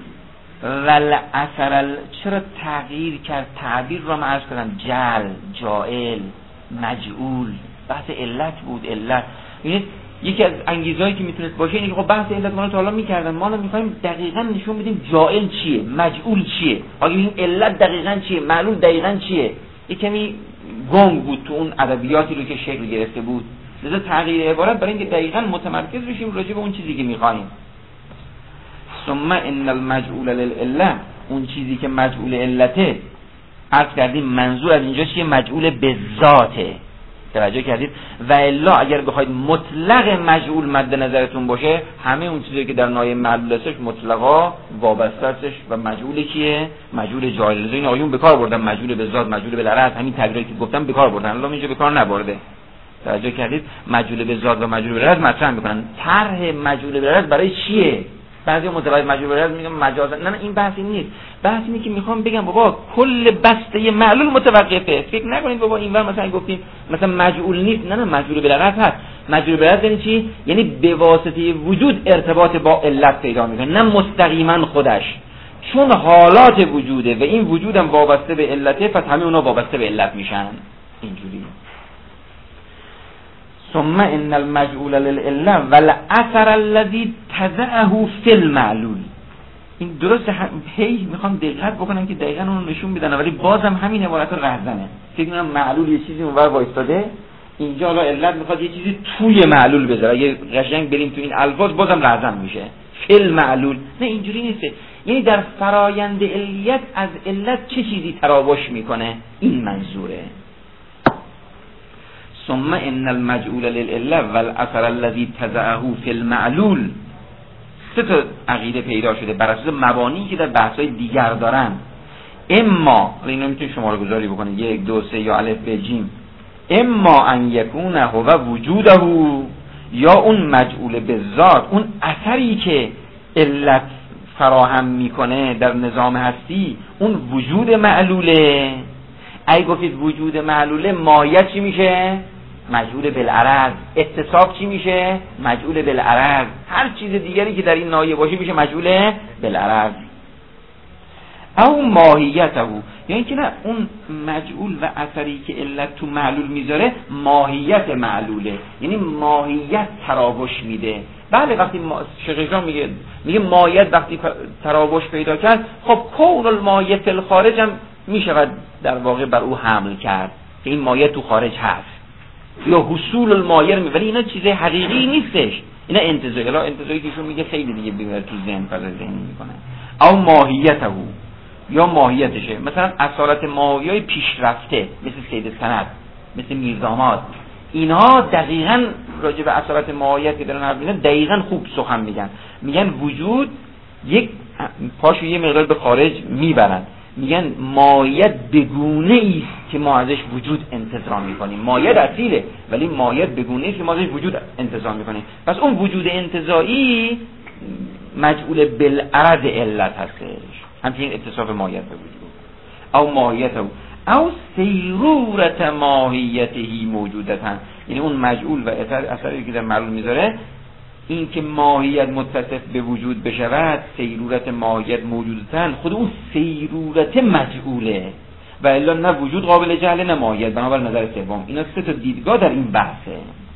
والاثر چرا تغییر کرد تعبیر رو؟ من عرض کردم جعل، جاعل، مجعول بحث علت بود. علت یکی از انگیزهایی که میتونست باشه اینه که خب بحث علت ما رو تا حالا میکردن، ما الان میخوایم دقیقاً نشون بدیم جاعل چیه، مجعول چیه، آگه ببینیم علت دقیقاً چیه، معلول دقیقاً چیه. یه کمی گنگ بود تو اون ادبیاتی رو که شکل گرفته بود، لذا تغییر عبارت برای اینکه دقیقاً متمرکز بشیم راجع به اون چیزی که میخوایم. ثم ان المجعول للعله، اون چیزی که مجعول علته، عرض کردیم منظور از اینجا چیه؟ مجعول به ذاته. توجه کردید؟ و الا اگر بخواید مطلق مجعول مد نظرتون باشه، همه اون چیزی که در نایه معلول هستش مطلقا وابسته هستش و مجعول کیه؟ مجعول جاعل. این آیون به کار بردن مجعول به ذات، مجعول به العرض، همین تعبیری که گفتم به کار بردن، الله اینجا به کار نبرده. توجه کردید؟ مجعول به ذات و مجعول به العرض مطرح میکنن. طرح مجعول به العرض برای چیه؟ بعضی متوجه مجعول به العرض میگن مجازا. نه این بحثی نیست. بحث اینه که میخوام بگم بابا کل بسته معلول متوقفه. فکر نکنید بابا اینور مثلا گفتیم مثلا مجعول نیست. نه مجعول به العرض هست. مجعول به العرض یعنی چی؟ یعنی به واسطه وجود ارتباط با علت پیدا میکنه، نه مستقیما خودش، چون حالات وجوده و این وجودم وابسته به علته، پس همه اونا وابسته به علت میشن. اینجوری. ثم ان المجعول للعله والاثر الذي تضعه في المعلول. این درست هی میخوام دقت بکنم که دقیقاً اون رو نشون بدن، ولی بازم همین عبارت رهزنه. فکر کنم معلول یه چیزی اونور وایستاده، اینجا حالا علت میخواد یه چیزی توی معلول بذاره. اگه قشنگ بریم تو این الفاظ بازم رهزن میشه. فی المعلول. نه اینجوری نیست. یعنی در فرایند علیت از علت چه چیزی تراوش میکنه؟ این منظوره. ثم ان المجعول للعله والاثر الذي تضعه في المعلول. سه تا عقیده پیدا شده بر اساس مبانی که در بحث‌های دیگر دارن. اما اینو میتونید شماره گذاری بکنید 1 2 3 یا الف ب جیم. اما ان یکون هو وجوده، یا اون مجعول به ذات، اون اثری که علت فراهم میکنه در نظام هستی، اون وجود معلوله. اگه گفتید وجود معلوله، ماهیت چی میشه؟ مجعول بالعرض. اتصاف چی میشه؟ مجعول بالعرض. هر چیز دیگری که در این ناحیه باشه میشه مجعول بالعرض. او ماهیته، یعنی که نه اون مجعول و اثری که علت تو معلول میذاره ماهیت معلوله، یعنی ماهیت تراوش میده. بله وقتی شیخ میگه ماهیت وقتی تراوش پیدا کرد، خب کون الماهیت فی الخارج هم میشود در واقع بر او حمل کرد که این ماهیت تو خارج هست، یا حصول الماهیت، ولی اینا چیز حقیقی نیستش، اینا انتزاعی. انتزاعی که ایشون میگه خیلی دیگه بیاره تو ذهن فضا ذهنی میکنه. او ماهیته یا ماهیتشه. مثلا اصالت ماهیای پیشرفته مثل سید سند، مثل میرداماد، اینها دقیقاً راجع به اصالت ماهیت که دارن حرف میزنن دقیقاً خوب سخن میگن وجود یک پاشو یه مقدار به خارج میبرن، میگن ماهیت بگونه است که ما ازش وجود انتظار میکنیم. ماهیت اصیله ولی ماهیت بگونه است که ما ازش وجود انتظار میکنیم. پس اون وجود انتزاعی مجعول بالعرض علت هستش، همچنین اتصاف ماهیت به وجود. او ماهیت او سیرورت ماهیتهی موجودتن، یعنی اون مجعول و اثری که در معلول میذاره این که ماهیت متصف به وجود بشود، سیرورت ماهیت موجودتن، خود اون سیرورت مجعوله و الا نه وجود قابل جهل نه ماهیت، بنابر نظر سوم. اینا سه تا دیدگاه در این بحثه.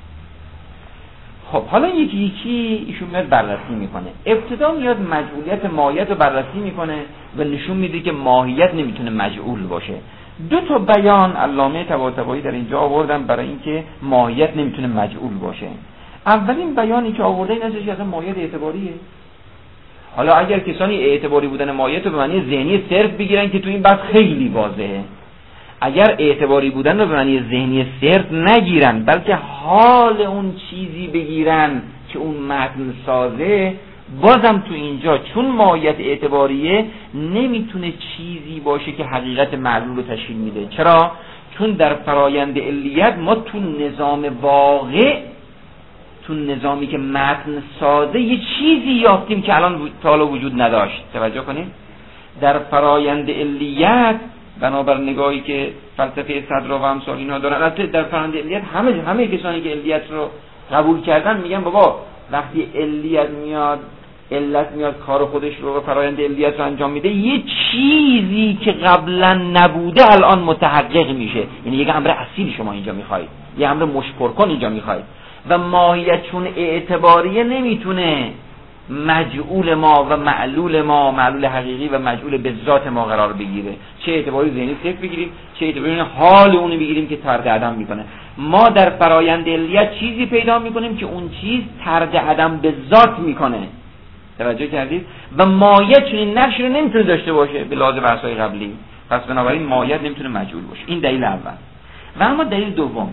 خب حالا یکی یکی ایشون میاد بررسی میکنه. ابتدا میاد مجعولیت ماهیت رو بررسی میکنه و نشون میده که ماهیت نمیتونه مجعول باشه. دو تا بیان علامه طباطبایی در اینجا آوردن برای اینکه ماهیت نمیتونه مجعول باشه. اولین بیانی که آورده این است که اصلا ماهیت اعتباریه. حالا اگر کسانی اعتباری بودن ماهیت رو به معنی ذهنی صرف بگیرن که تو این بحث خیلی واضحه، اگر اعتباری بودن رو به معنی ذهنی صرف نگیرن بلکه حال اون چیزی بگیرن که اون متن سازه، بازم تو اینجا چون ماهیت اعتباریه نمیتونه چیزی باشه که حقیقت معلول رو تشکیل میده. چرا؟ چون در فرایند علیت ما تو نظام واقع، تو نظامی که متن سازه یه چیزی یافتیم که الان تا حالا وجود نداشت. توجه کنید، در فرایند علیت بنابر نگاهی که فلسفه صدر و امثال اینها دارن، البته در فرایند علیت همه کسانی که علیت رو قبول کردن میگن بابا وقتی علیت میاد، علت میاد کار خودش رو و فرایند علیت رو انجام میده، یه چیزی که قبلا نبوده الان متحقق میشه. یعنی یک امر اصیل شما اینجا میخواید، یه امر مشپرکن اینجا میخواید و ماهیت چون اعتباریه نمیتونه مجعول ما و معلول ما، معلول حقیقی و مجعول به ذات ما قرار بگیره. چه اعتباری ذهنی صرف بگیریم، چه اعتباری حال اونو بگیریم که طرد عدم میکنه. ما در فرایند علیت چیزی پیدا میکنیم که اون چیز طرد عدم به ذات میکنه. توجه کردید؟ و ماهیت چون این نقش رو نمیتونه داشته باشه به لحاظ بحث‌های قبلی، پس بنابراین ماهیت نمیتونه مجعول باشه. این دلیل اول. و اما دلیل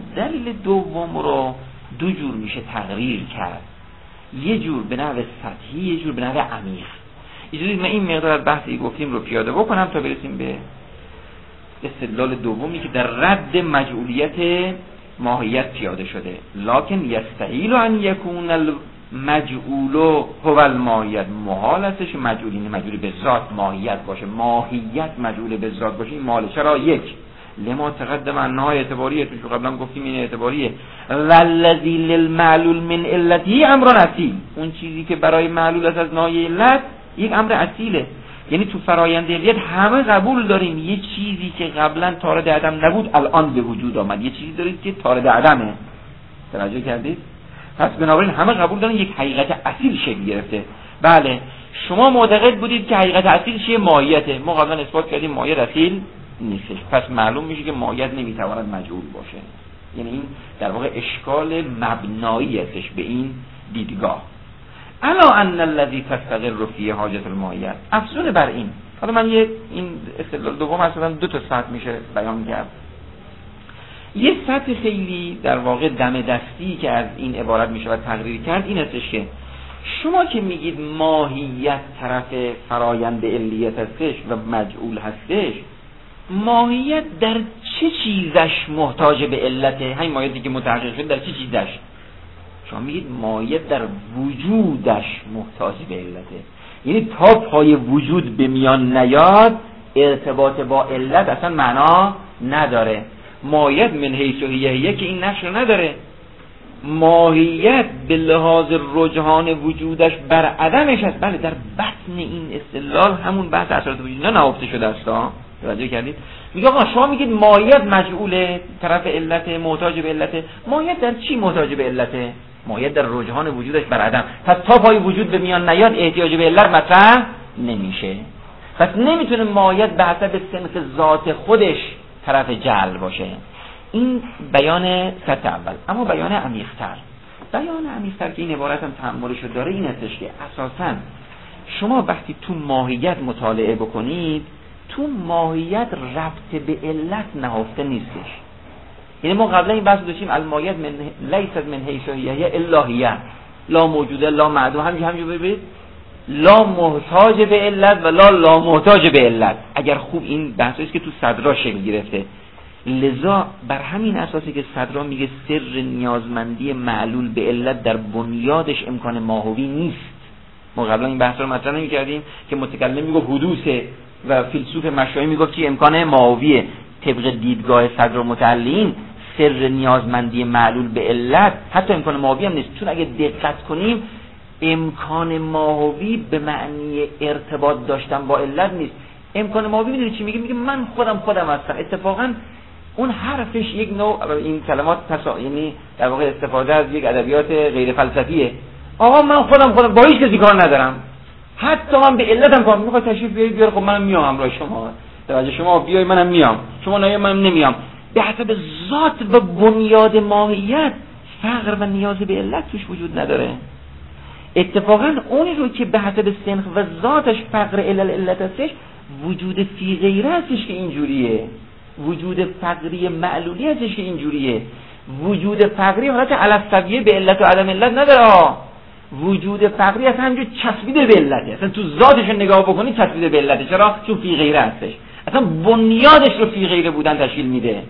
دوم رو دو جور میشه تقریر کرد، یه جور به نحو سطحی، یه جور به نحو عمیق. اجازه من این مقدار از بحثی گفتیم رو پیاده بکنم تا برسیم به استدلال دومی که در رد مجعولیت ماهیت پیاده شده. لکن یستحیل ان یکون المجعول هو الماهیت، محال استش مجعول به ذات ماهیت باشه، ماهیت مجعول به ذات باشه. این محاله. چرا؟ یک، لما تقدم انها اعتباریه، تو قبلا گفتیم این اعتباریه. والذی للمعلول من علتی امر اصیل، اون چیزی که برای معلول است از ناحیه علت یک امر اصیله. یعنی تو فرایند علیت همه قبول داریم یه چیزی که قبلا طارد عدم نبود الان به وجود آمد، یه چیزی دارید که طارد عدمه. توجه کردید؟ پس بنابراین همه قبول دارن یک حقیقت اصیل شکل گرفته. بله، شما معتقد بودید که حقیقت اصیل چیه؟ ماهیته. ما قبلا اثبات کردیم ماهیت اصیل نیستش، پس معلوم میشه که ماهیت نمیتواند مجعول باشه. یعنی این در واقع اشکال مبنایی هستش به این دیدگاه. الا ان الذی تستقر فیه حاجت الماهیت، افزون بر این، حالا من این استدلال دوم اصلا دو تا سطح میشه بیان کرد. یه سطح خیلی در واقع دم دستی که از این عبارت میشه و تقریر کرد این هستش که شما که میگید ماهیت طرف فرایند علیت هستش و مجعول هستش، ماهیت در چه چیزش محتاج به علته؟ همین ماهیتی که متحقق شد در چه چیزش؟ شما میگید ماهیت در وجودش محتاج به علته، یعنی تا پای وجود به میان نیاد ارتباط با علت اصلا معنا نداره. ماهیت من حیث هیه که این نقش رو نداره. ماهیت به لحاظ رجحان وجودش بر عدمش هست. بله، در بطن این استدلال همون بحث اثرات وجود نهفته شده است. توجه کردید؟ میگه آقا شما میگید ماهیت مجعوله، طرف علت، محتاج به علته. ماهیت در چی محتاج به علته؟ ماهیت در رجحان وجودش بر عدم. پس تا پای وجود به میان نیاد احتیاج به علت مطرح نمیشه. پس نمیتونه ماهیت به حسب سنخ ذات خودش طرف جعل باشه. این بیان سطح اول. اما بیان عمیق‌تر که این عبارت هم تأملش داره این هستش که اساساً شما وقتی تو ماهیت مطالعه بکنید، تو ماهیت ربط به علت نهفته نیستش. یعنی ما قبلا این بحث داشتیم الماهیت من لیست من حیث هی الا هی، لا موجوده لا معدوم، همینجوری ببینید لا محتاج به علت و لا محتاج به علت. اگر خوب این بحثی است که تو صدرا شکل گرفته، لذا بر همین اساسی که صدرا میگه سر نیازمندی معلول به علت در بنیادش امکان ماهوی نیست. ما قبلا این بحث رو مطرح نمی‌کردیم که متکلم میگه حدوثه و فیلسوف مشایخ میگفت که امکان ماهویه. طبق دیدگاه صدر متعلین سر نیازمندی معلول به علت حتی امکان ماهوی هم نیست، چون اگه دقت کنیم امکان ماهوی به معنی ارتباط داشتن با علت نیست. امکان ماهوی میدونی چی میگه؟ میگه من خودم هستم. اتفاقا اون حرفش یک نوع این کلمات یعنی در واقع استفاده از یک ادبیات غیر فلسفیه. آقا من خودم با هیچ کسی کار ندارم، حتی من به علتم کار میخواد تشریف بیار، خب منم میام همراه شما، توجه شما بیای منم میام، شما نیای منم نمیام. به حسب ذات و بنیاد ماهیت فقر و نیاز به علت توش وجود نداره. اتفاقا اونی رو که به حسب سنخ و ذاتش فقر علت هستش، وجود فی غیره هستش که اینجوریه، وجود فقری معلولی هستش که اینجوریه. وجود فقری حالت علسویه به علت و عدم علت نداره. وجود فقری اصلا همینجور چسبیده به علته، اصلا تو ذاتش رو نگاه بکنی چسبیده به علته. چرا؟ چون فی غیره هستش، اصلا بنیادش رو فی غیره بودن تشکیل میده.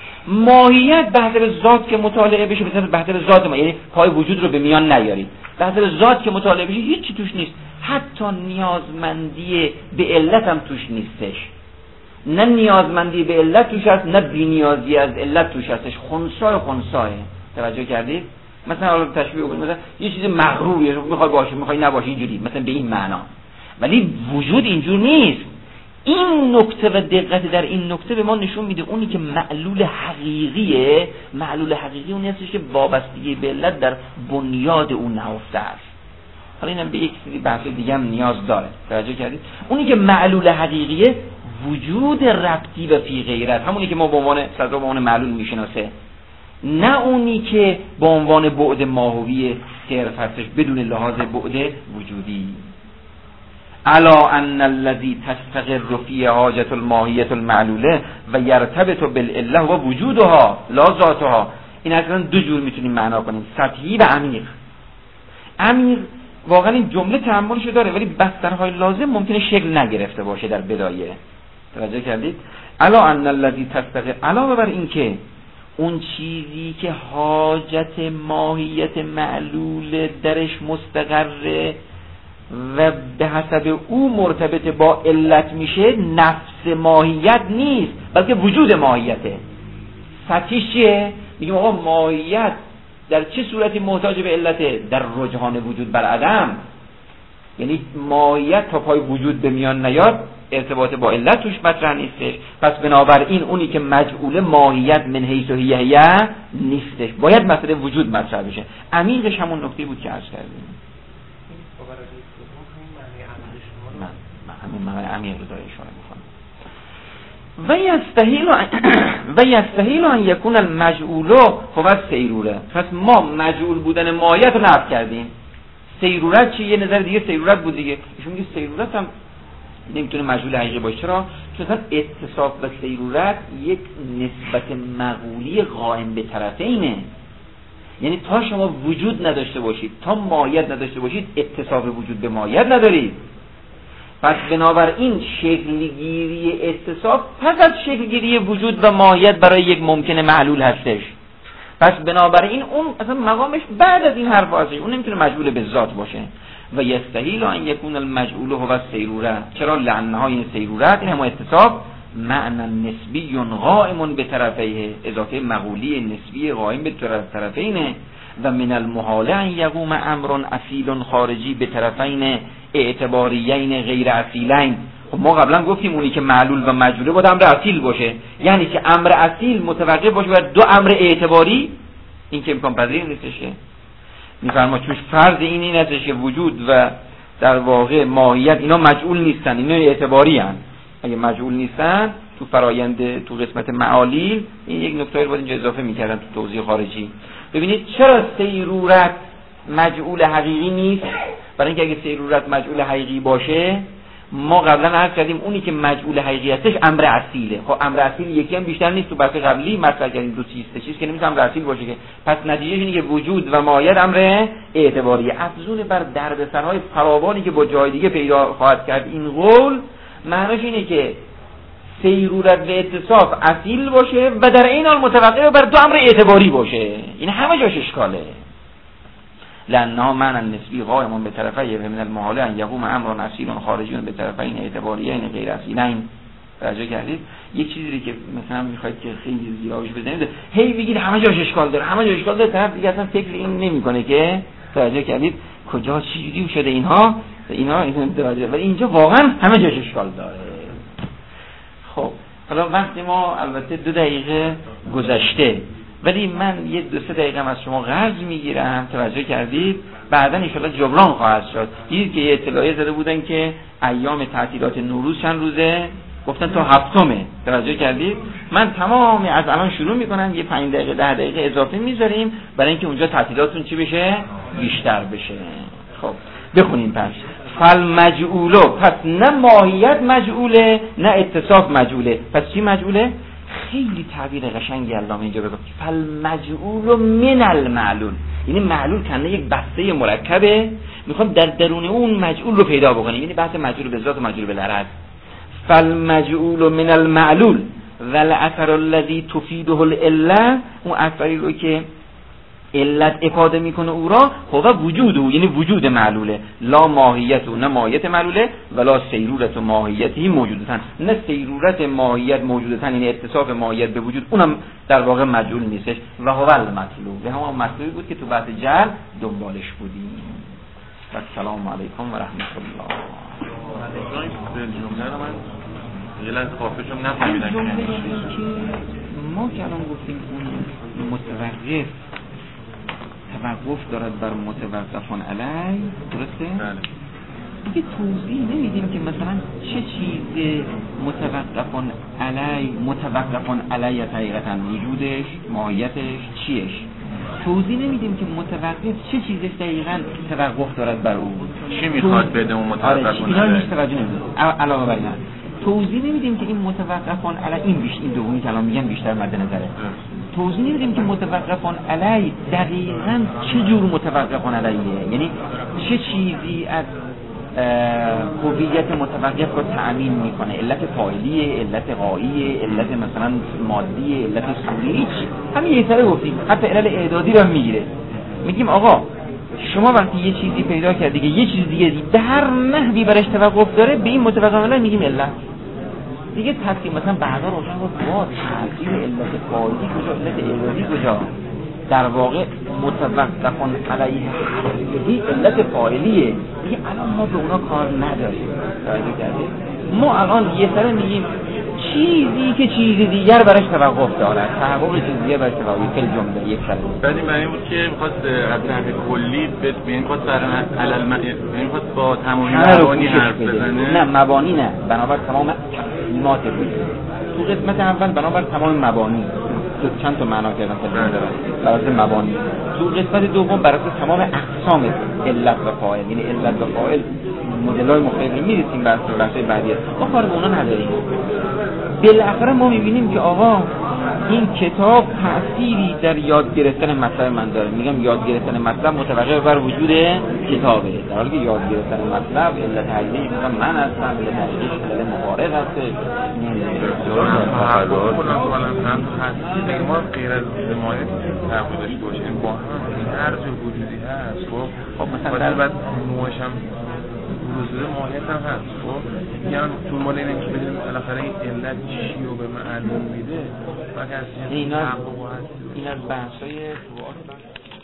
ماهیت به حسب ذات که مطالعه بشه، به حسب ذات ما، یعنی پای وجود رو به میان نیارید، به حسب ذات که مطالعه بشه هیچی توش نیست، حتی نیازمندی به علت هم توش نیستش. نه نیازمندی به علت توش هست، نه بی‌نیازی از علت توش هستش. خنثی. توجه کردید؟ مثلا حالا تشبیه بکنید، مثلا یه چیز مغروریه، میخوای باشه میخوای نباشه، اینجوری مثلا به این معنا، ولی وجود اینجور نیست. این نکته و دقت در این نکته به ما نشون میده اونی که معلول حقیقیه، معلول حقیقی اونی هستش که وابستگی به علت در بنیاد اون نهفته است. حالا اینم به یک سری بحث دیگه هم نیاز داره. توجه کردید؟ اونی که معلول حقیقیه وجود ربطی و فی غیرت، همونی که ما به عنوان صدر به عنوان معلول میشناسه، نه اونی که به عنوان بعد ماهوی صرف هستش بدون لحاظ بعد وجودی. الا ان الذي تستقر فی حاجت الماهیت المعلوله و یرتبط بالعله و وجودها لا ذاتها. این اصلا دو جور میتونیم معنا کنیم، سطحی و عمیق. عمیق واقعا این جمله تأملش داره، ولی بسترهای لازم ممکنه شکل نگرفته باشه در بدایه. توجه کردید؟ الا ان الذي تستقر، علاوه بر این که اون چیزی که حاجت ماهیت معلول درش مستقره و به حسب او مرتبط با علت میشه، نفس ماهیت نیست بلکه وجود ماهیته. سطحیش چیه؟ میگیم آقا ماهیت در چه صورتی محتاج به علته؟ در رجحان وجود بر عدم. یعنی ماهیت تا پای وجود به میان نیاد ارتباط با علت توش مطرح نیستش. پس بنابراین اونی که مجعول ماهیت من حیث هی نیستش، باید مسئله وجود مطرح بشه. عمیقش همون نکته بود که عرض کردیم. من همین معنی عمیق رو داره اشاره می‌کنم. و یستحیل ان یکون المجعول هو السیروره. پس ما مجعول بودن ماهیت رو نفی کردیم. سیرورت چیه؟ یه نظر دیگه سیرورت بود دیگه. ایشون میگه سیرورت هم نمیتونه مجعول حقیقی باشه. چرا؟ چون اصلا اتصاف و سیرورت یک نسبت مقولی قائم به طرفینه. یعنی تا شما وجود نداشته باشید، تا ماهیت نداشته باشید، اتصاف وجود به ماهیت ندارید. پس بنابراین شکلگیری اتصاف پس از شکلگیری وجود و ماهیت برای یک ممکنه معلول هستش. پس بنابراین اون اصلا مقامش بعد از این حرف هستش، اون نمیتونه مجعول به ذات باشه. و یستحیل ان یکون المجعول هو السیروره. چرا؟ لانها این سیرورت، این هم اتصاف معنی نسبی قائم به طرفیه، اضافه مقولی نسبی قائم به طرفینه. و من المحال ان یقوم امر اصیل خارجی به طرفین اعتباریین غیر اصیلین. خب ما قبلا گفتیم اونی که معلول و مجعوله باید امر اصیل باشه، یعنی که امر اصیل متوجه باشه بر دو امر اعتباری. این که امکان پذیر نیستش. میفرما چون فرض این هستش که وجود و در واقع ماهیت اینا مجعول نیستن، اینا اعتباری هستن. اگه مجعول نیستن تو فرایند تو قسمت معالی، این یک نکته رو باید اینجا اضافه میکردن تو توضیح خارجی. ببینید چرا سیرورت مجعول حقیقی نیست؟ برای اینکه اگه سیرورت مجعول حقیقی باشه، ما قبلا عرض کردیم اونی که مجعول حقیقیتش امر اصیله. خب امر اصیل یکی هم بیشتر نیست، تو بحث قبلی مطرح کردیم دو چیز که نمیشه امر اصیل باشه که، پس نتیجه اینه که وجود و مایه امر اعتباریه. افزون بر دردسرهای فراوانی که با جای دیگه پیدا خواهد کرد این قول، معناش اینه که سیرورت و اتصاف اصیل باشه و در این حال متوقف بر دو امر اعتباری باشه. این همه جاش اشکاله. لأنها معنی نسبی قائم به طرفی و من المحال ان یقوم امر اصیل خارجی به طرفین اعتباریین غیر اصیلین. توجه کردید؟ یک چیزی که مثلا میخواید که خیلی زیادش بزنید، هی بگید همه جاش اشکال داره، همه جاش اشکال داره، طرف دیگه اصلا فکر این نمیکنه که توجه کردید کجا چی جوری شده اینها ولی اینجا واقعا همه جاش اشکال داره. خب حالا وقتی ما البته 2 دقیقه گذشته، ولی من یه 2-3 دقیقه از شما قرض میگیرم، توجه کردید؟ بعدا ان شاءالله جبران خواهد شد. دیدید که اطلاعیه زده بودن که ایام تعطیلات نوروز چند روزه؟ گفتن تا 7مه. توجه کردید؟ من تمامی از الان شروع میکنم، یه 5 دقیقه 10 دقیقه اضافه میذاریم برای اینکه اونجا تعطیلاتون چی بشه؟ بیشتر بشه. خب بخونیم پس. فالمجعولو، پس نه ماهیت مجعوله نه اتصاف مجعوله. پس چی مجعوله؟ خیلی تعبیر قشنگی علامه اینجا بگه. فالمجعول من المعلول، یعنی معلول کنه یک بسته مرکبه، میخوام در درون اون مجعول رو پیدا بکنیم، یعنی بحث مجعول به ذات و مجعول بالعرض. فالمجعول من المعلول والاثر الذي تفيده العله، اون اثری رو که علت افاده میکنه او را، هو وجوده، یعنی وجود معلوله، لا ماهیت و نه ماهیت معلوله، ولا سیرورت و ماهیتی موجودتن، نه سیرورت ماهیت موجودتن، یعنی اتصاف ماهیت به وجود اونم در واقع مجعول نیستش. و هو المطلوب، به همون مطلوبی بود که تو بحث جعل دنبالش بودیم. و السلام علیکم و رحمت الله. جمله رو من یه لحظه خافشم نفهمیدم که ما که الان گفتیم اون متوقف توقف دارد بر متوقفان علی، درسته؟ بله. دیگه توضیح نمیدیم که مثلا چه چیز متوقفان علی حقیقتا وجودش، ماهیتش، چیش. توضیح نمیدیم که متوقف چه چیزش دقیقاً توقف دارد بر او، چی میخواد بده اون متوقفان علی. اینا هیچ توجه نمیدیم. علاوه بر این توضیح نمیدیم که این متوقفان علی این دومی کلام میگن بیشتر مد نظره. توضیح نمیدیم که متوقفان علی دقیقاً چه جور متوقفان علیه، یعنی چه چیزی از هویت متوقف رو تأمین میکنه، علت فاعلیه، علت غاییه، علت مثلا مادیه، علت صوری، همین یه سره گفتیم، حتی علت اعدادی رو هم میگیره. میگیم آقا شما وقتی یه چیزی پیدا کردی که یه چیز دیگه به هر نحوی برش توقف داره، به این متوقف علی میگیم علت. دیگه تفصیل مثلا بعدا روشن بود با تاثیر علت فاعلی کجا، علت اعدادی کجا، در واقع متوقفان علیه حقیقی علت فاعلیه. دیگه الان ما به اونا کار نداریم. ما الان یه سره میگیم چیزی که چیز دیگر برش توقف دارد، تحقق چیز دیگر برش توقف، کل جمله یک کلمه. بعد این معنی بود که می‌خواست از نحو کلی می‌خواست سر علل می‌خواست با تمام مبانی حرف بزنه. نه مبانی نه، بنابر تمام تقسیمات بود. تو قسمت اول بنابر تمام مبانی چند تا معنا کردم که برای مبانی. تو قسمت دوم برای تمام اقسام علت و فاعل، یعنی علت و فاعل مدل‌های مختلفی می‌رسیم بحث‌های بعدی. ما کار به اونا نداریم. بالاخره ما می‌بینیم که آقا این کتاب تأثیری در یاد گرفتن مطلب من داره. میگم یاد گرفتن مطلب متوقف بر وجود کتابه، در حالی که یاد گرفتن مطلب علت حقیقی من هستم، علت حقیقی علت مفارق هست. ما غیر از مایه تعبیر داشته باشیم با هم هر جور وجودی هست. خب مثلا بعد نوعش هم وجود ماهیت هم هست. خب یعنی تو مال اینه که بدونیم بالاخره این علت چی رو به معلوم میده. این از بحثای